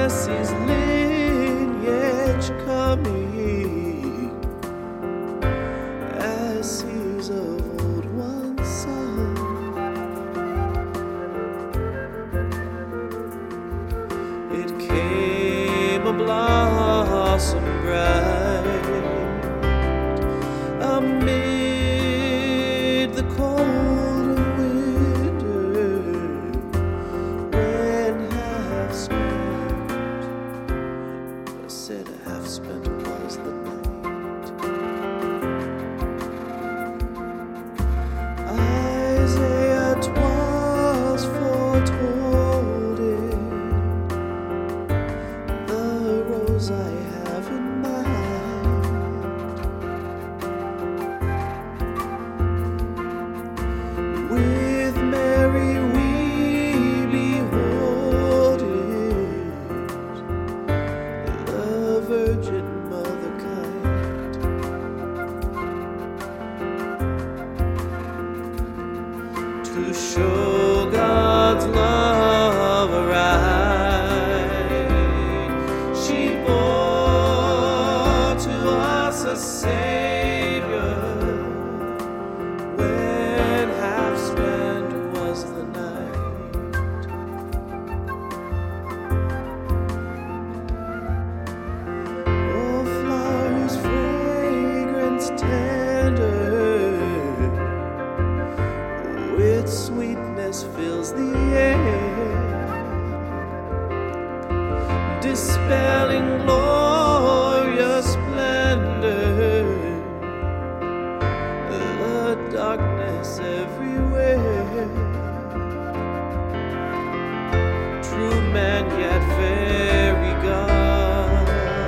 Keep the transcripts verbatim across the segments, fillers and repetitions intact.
Jesse's lineage coming, as seas of old once sung. It came a blossom bright amid the cold winter, when half spent, I said half spent was the night. Isaiah twas foretold it, the rose I have in mind. With Mary we behold it, the Virgin Mother kind. To show God's love aright, she bore to us a Savior, when half spent was the night. Oh, flowers, fragrance tender, with sweetness fills the air, dispelling glorious splendor, the darkness everywhere. True man yet very God,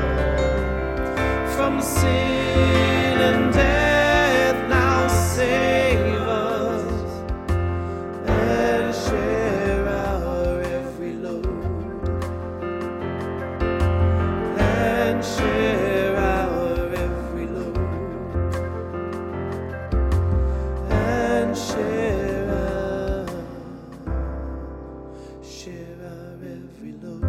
from sin and death now save us, and share our every load, and share our every load, and share our, share our every load.